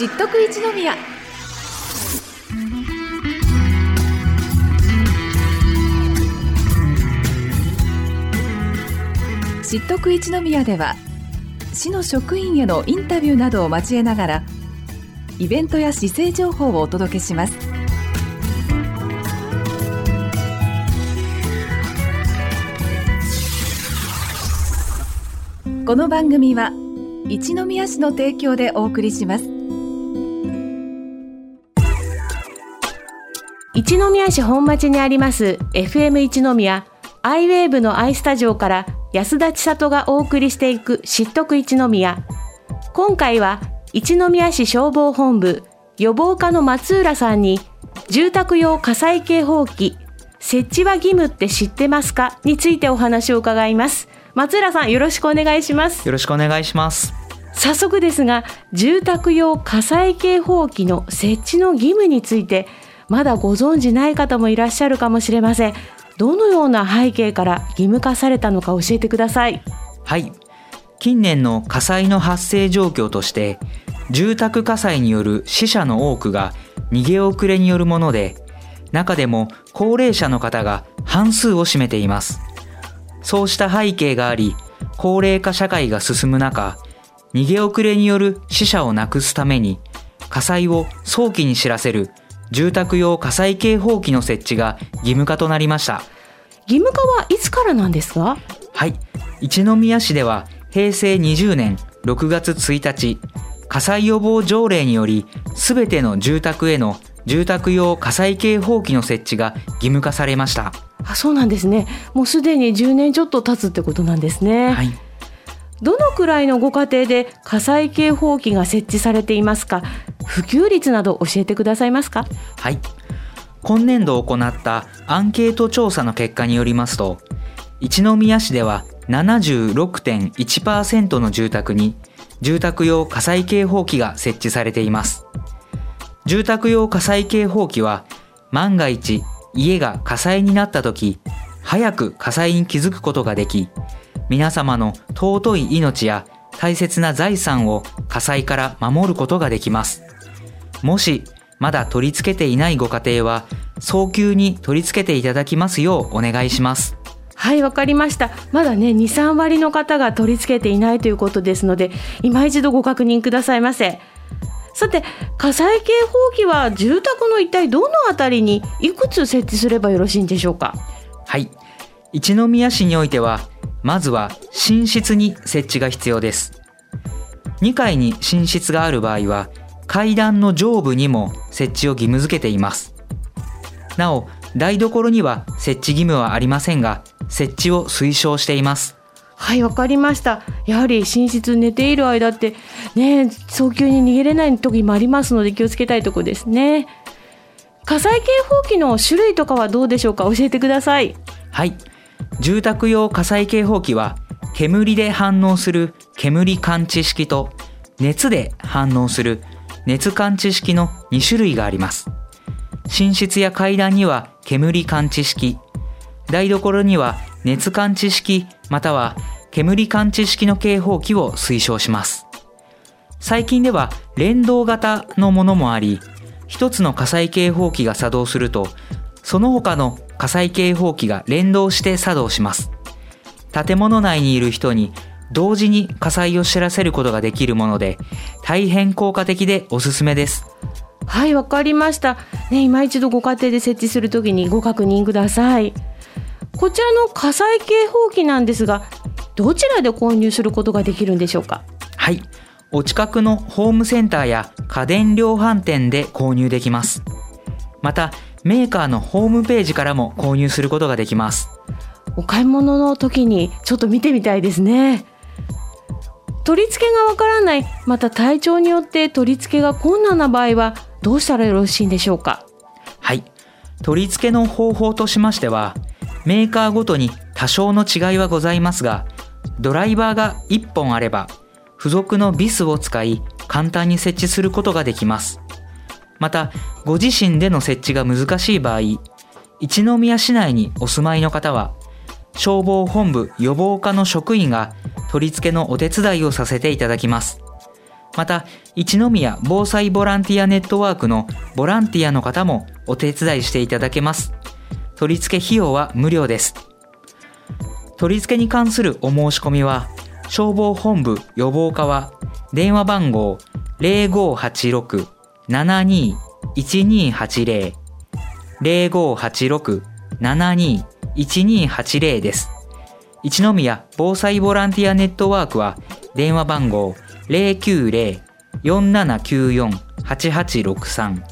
知っとく一宮。知っとく一宮では、市の職員へのインタビューなどを交えながらイベントや市政情報をお届けします。この番組は一宮市の提供でお送りします。 一宮市本町にあります FM 一宮アイウェーブのアイスタジオから安田千里がお送りしていく知っとく一宮。今回は一宮市消防本部予防課の松浦さんに、住宅用火災警報器設置は義務って知ってますかについてお話を伺います。松浦さん、よろしくお願いします。 よろしくお願いします。 早速ですが、住宅用火災警報器の設置の義務についてまだご存じない方もいらっしゃるかもしれません。どのような背景から義務化されたのか教えてください。 はい、近年の火災の発生状況として、住宅火災による死者の多くが逃げ遅れによるもので、中でも高齢者の方が半数を占めています。そうした背景があり、高齢化社会が進む中、逃げ遅れによる死者をなくすために、火災を早期に知らせる住宅用火災警報器の設置が義務化となりました。 義務化はいつからなんですか？ はい、一宮市では平成20年6月1日、火災予防条例により、すべての住宅への住宅用火災警報器の設置が義務化されました。 そうなんですね。もうすでに10年ちょっと経つってことなんですね。 はい。 どのくらいのご家庭で火災警報器が設置されていますか？普及率など教えてくださいますか？ はい。今年度行ったアンケート調査の結果によりますと、一宮市では 76.1% の住宅に住宅用火災警報器が設置されています。住宅用火災警報器は、万が一家が火災になったとき、早く火災に気づくことができ、皆様の尊い命や大切な財産を火災から守ることができます。もしまだ取り付けていないご家庭は、早急に取り付けていただきますようお願いします。 はい、わかりました。まだね、2、3割の方が取り付けていないということですので、今一度ご確認くださいませ。さて、火災警報器は住宅の一体どのあたりにいくつ設置すればよろしいんでしょうか？ はい、一宮市においては、まずは寝室に設置が必要です。2階に寝室がある場合は、階段の上部にも設置を義務付けています。なお、台所には設置義務はありませんが、設置を推奨しています。 はい、わかりました。やはり寝室寝ている間ってね、早急に逃げれない時もありますので、気をつけたいところですね。火災警報器の種類とかはどうでしょうか？教えてください。 はい、住宅用火災警報器は、煙で反応する煙感知式と熱で反応する熱感知式の2種類があります。寝室や階段には煙感知式、台所には熱感知式または煙感知式の警報器を推奨します。最近では連動型のものもあり、一つの火災警報器が作動すると、その他の火災警報器が連動して作動します。建物内にいる人に同時に火災を知らせることができるもので、大変効果的でおすすめです。 はい、わかりました。ね、今一度ご家庭で設置するときにご確認ください。こちらの火災警報器なんですが、どちらで購入することができるんでしょうか？ はい、お近くのホームセンターや家電量販店で購入できます。また、メーカーのホームページからも購入することができます。 お買い物の時にちょっと見てみたいですね。取り付けがわからない、また体調によって取り付けが困難な場合はどうしたらよろしいんでしょうか？ はい、取り付けの方法としましては、メーカーごとに多少の違いはございますが、ドライバーが1本あれば付属のビスを使い簡単に設置することができます。また、ご自身での設置が難しい場合、一宮市内にお住まいの方は消防本部予防課の職員が取り付けのお手伝いをさせていただきます。 また、一宮防災ボランティアネットワークのボランティアの方もお手伝いしていただけます。取り付け費用は無料です。取り付けに関するお申し込みは、消防本部予防課は電話番号 0586-721280 0586-721280です。一宮防災ボランティアネットワークは電話番号 090-4794-8863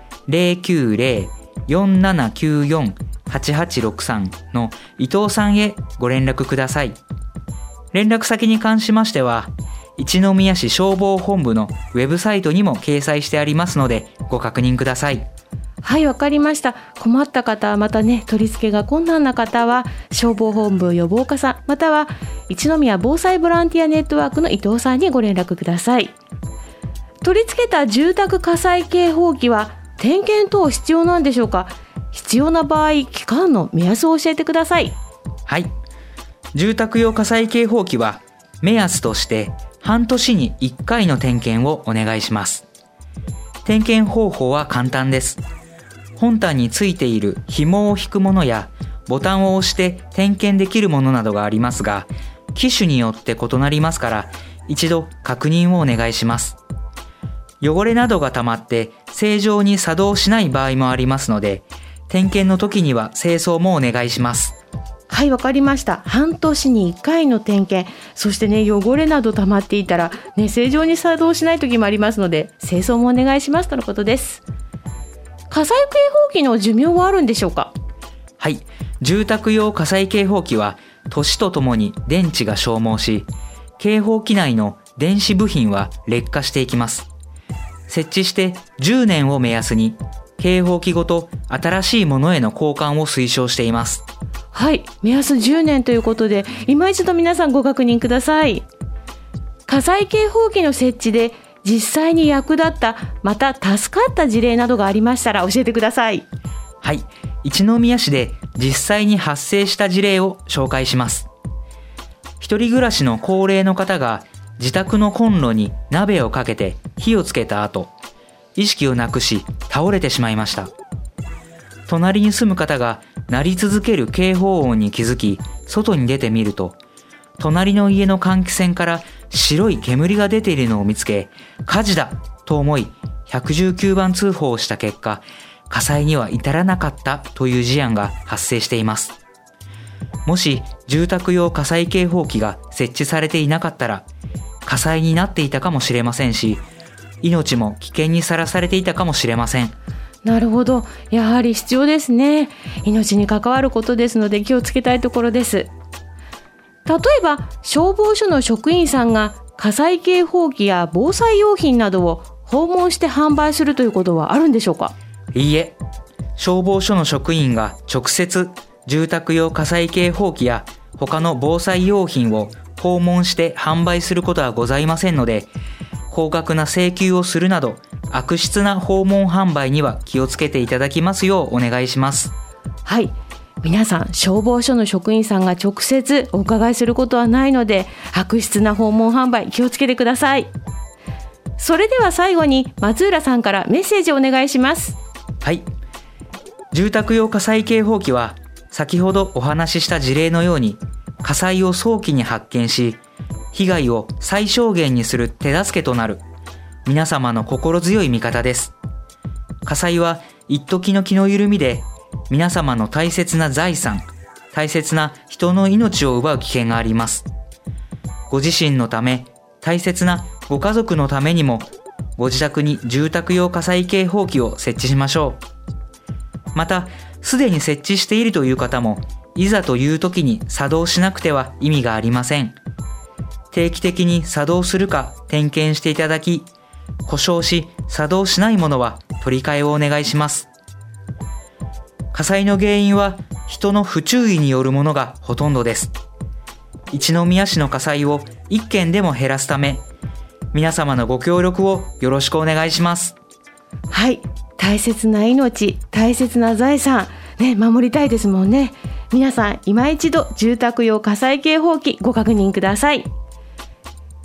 090-4794-8863 の伊藤さんへご連絡ください。連絡先に関しましては、一宮市消防本部のウェブサイトにも掲載してありますのでご確認ください。 はい、わかりました。困った方、またね、取り付けが困難な方は消防本部予防課さん、または一宮防災ボランティアネットワークの伊藤さんにご連絡ください。取り付けた住宅火災警報器は点検等必要なんでしょうか？必要な場合、期間の目安を教えてください。 はい、住宅用火災警報器は目安として半年に1回の点検をお願いします。点検方法は簡単です。本体についている紐を引くものやボタンを押して点検できるものなどがありますが、機種によって異なりますから一度確認をお願いします。汚れなどが溜まって正常に作動しない場合もありますので、点検の時には清掃もお願いします。 はい、わかりました。半年に1回の点検、そしてね、汚れなど溜まっていたら、ね、正常に作動しない時もありますので、清掃もお願いしますとのことです。火災警報器の寿命はあるんでしょうか？ はい、住宅用火災警報器は年とともに電池が消耗し、警報器内の電子部品は劣化していきます。設置して10年を目安に警報器ごと新しいものへの交換を推奨しています。 はい、目安10年ということで、今一度皆さんご確認ください。火災警報器の設置で実際に役立った、また助かった事例などがありましたら教えてください。 はい、一宮市で実際に発生した事例を紹介します。一人暮らしの高齢の方が自宅のコンロに鍋をかけて火をつけた後、意識をなくし倒れてしまいました。隣に住む方が鳴り続ける警報音に気づき、外に出てみると、隣の家の換気扇から白い煙が出ているのを見つけ、火事だと思い119番通報をした結果、火災には至らなかったという事案が発生しています。もし住宅用火災警報器が設置されていなかったら、火災になっていたかもしれませんし、命も危険にさらされていたかもしれません。 なるほど、やはり必要ですね。命に関わることですので気をつけたいところです。例えば消防署の職員さんが火災警報器や防災用品などを訪問して販売するということはあるんでしょうか？ いいえ、消防署の職員が直接住宅用火災警報器や他の防災用品を訪問して販売することはございませんので、高額な請求をするなど悪質な訪問販売には気をつけていただきますようお願いします。 はい、皆さん消防署の職員さんが直接お伺いすることはないので、悪質な訪問販売気をつけてください。それでは最後に松浦さんからメッセージをお願いします。 はい、住宅用火災警報器は先ほどお話しした事例のように火災を早期に発見し、被害を最小限にする手助けとなる皆様の心強い味方です。火災は一時の気の緩みで、皆様の大切な財産、大切な人の命を奪う危険があります。ご自身のため、大切なご家族のためにも、ご自宅に住宅用火災警報器を設置しましょう。また、すでに設置しているという方も、いざという時に作動しなくては意味がありません。定期的に作動するか点検していただき、故障し作動しないものは取り替えをお願いします。火災の原因は人の不注意によるものがほとんどです。一宮市の火災を1件でも減らすため、皆様のご協力をよろしくお願いします。 はい、大切な命、大切な財産、ね、守りたいですもんね。皆さん今一度住宅用火災警報器ご確認ください。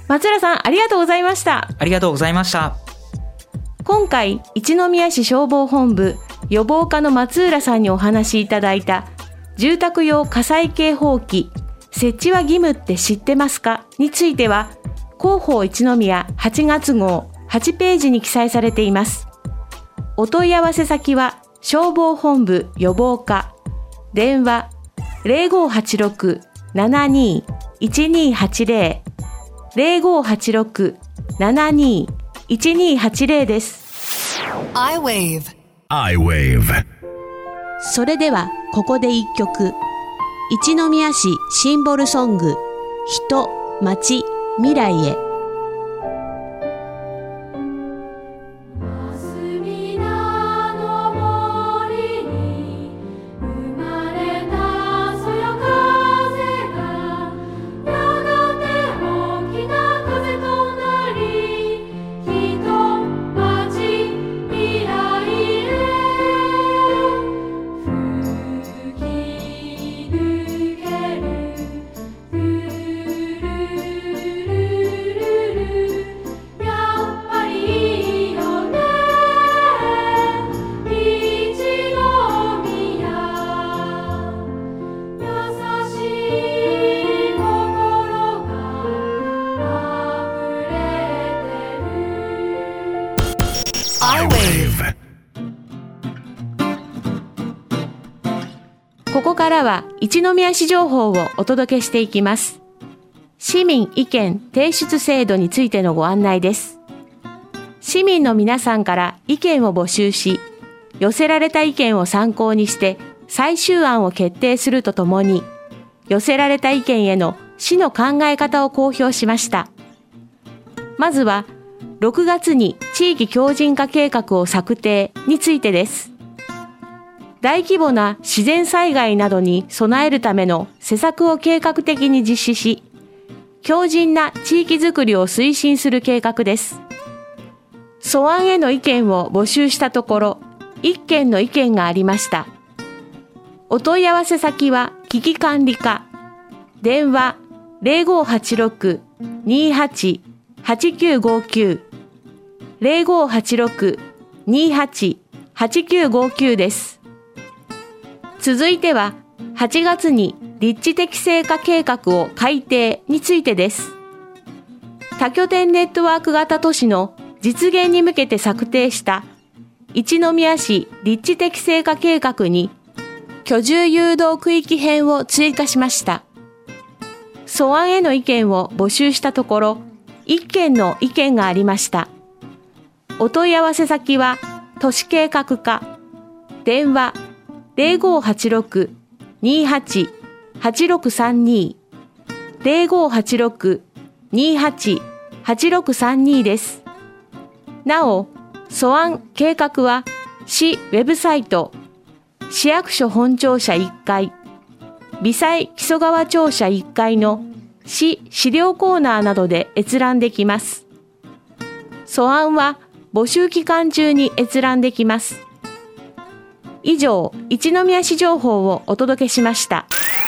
松浦さん、ありがとうございました。 ありがとうございました。 今回、一宮市消防本部予防課の松浦さんにお話しいただいた住宅用火災警報器設置は義務って知ってますかについては、広報一宮8月号8ページに記載されています。お問い合わせ先は消防本部予防課、電話 0586-72-1280 0586-72-1280 です。 I-Wave。 それではここで一曲、一宮市シンボルソング、人、町、未来へ。ここからは一宮市情報をお届けしていきます。市民意見提出制度についてのご案内です。市民の皆さんから意見を募集し、寄せられた意見を参考にして最終案を決定するとともに、寄せられた意見への市の考え方を公表しました。まずは6月に地域強靭化計画を策定についてです。大規模な自然災害などに備えるための施策を計画的に実施し、強靭な地域づくりを推進する計画です。素案への意見を募集したところ、1件の意見がありました。お問い合わせ先は危機管理課、電話 0586-28-8959 0586-28-8959 です。続いては8月に立地適正化計画を改定についてです。多拠点ネットワーク型都市の実現に向けて策定した一宮市立地適正化計画に居住誘導区域編を追加しました。素案への意見を募集したところ、1件の意見がありました。お問い合わせ先は都市計画課、電話0586-28-8632 0586-28-8632 です。なお、素案計画は市ウェブサイト、市役所本庁舎1階、微細木曽川庁舎1階の市資料コーナーなどで閲覧できます。素案は募集期間中に閲覧できます。以上、一宮市情報をお届けしました。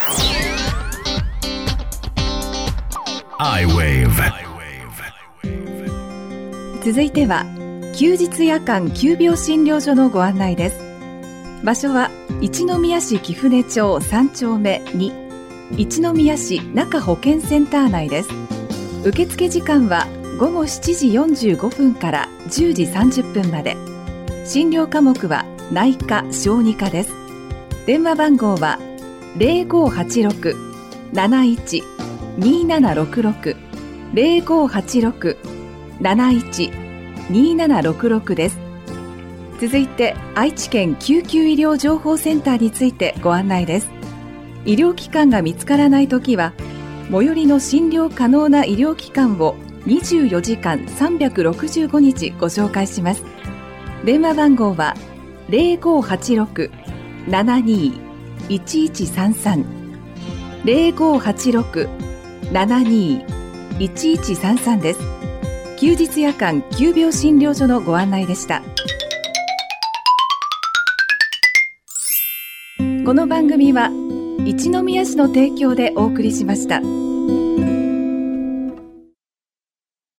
I-Wave。 続いては休日夜間急病診療所のご案内です。場所は一宮市貴船町3丁目2、一宮市中保健センター内です。受付時間は午後7時45分から10時30分まで。診療科目は内科・小児科です。電話番号は 0586-71-2766 0586-71-2766 です。続いて愛知県救急医療情報センターについてご案内です。医療機関が見つからないときは、最寄りの診療可能な医療機関を24時間365日ご紹介します。電話番号は 0586-72-1133 0586-72-1133 です。休日夜間急病診療所のご案内でした。この番組は一宮市の提供でお送りしました。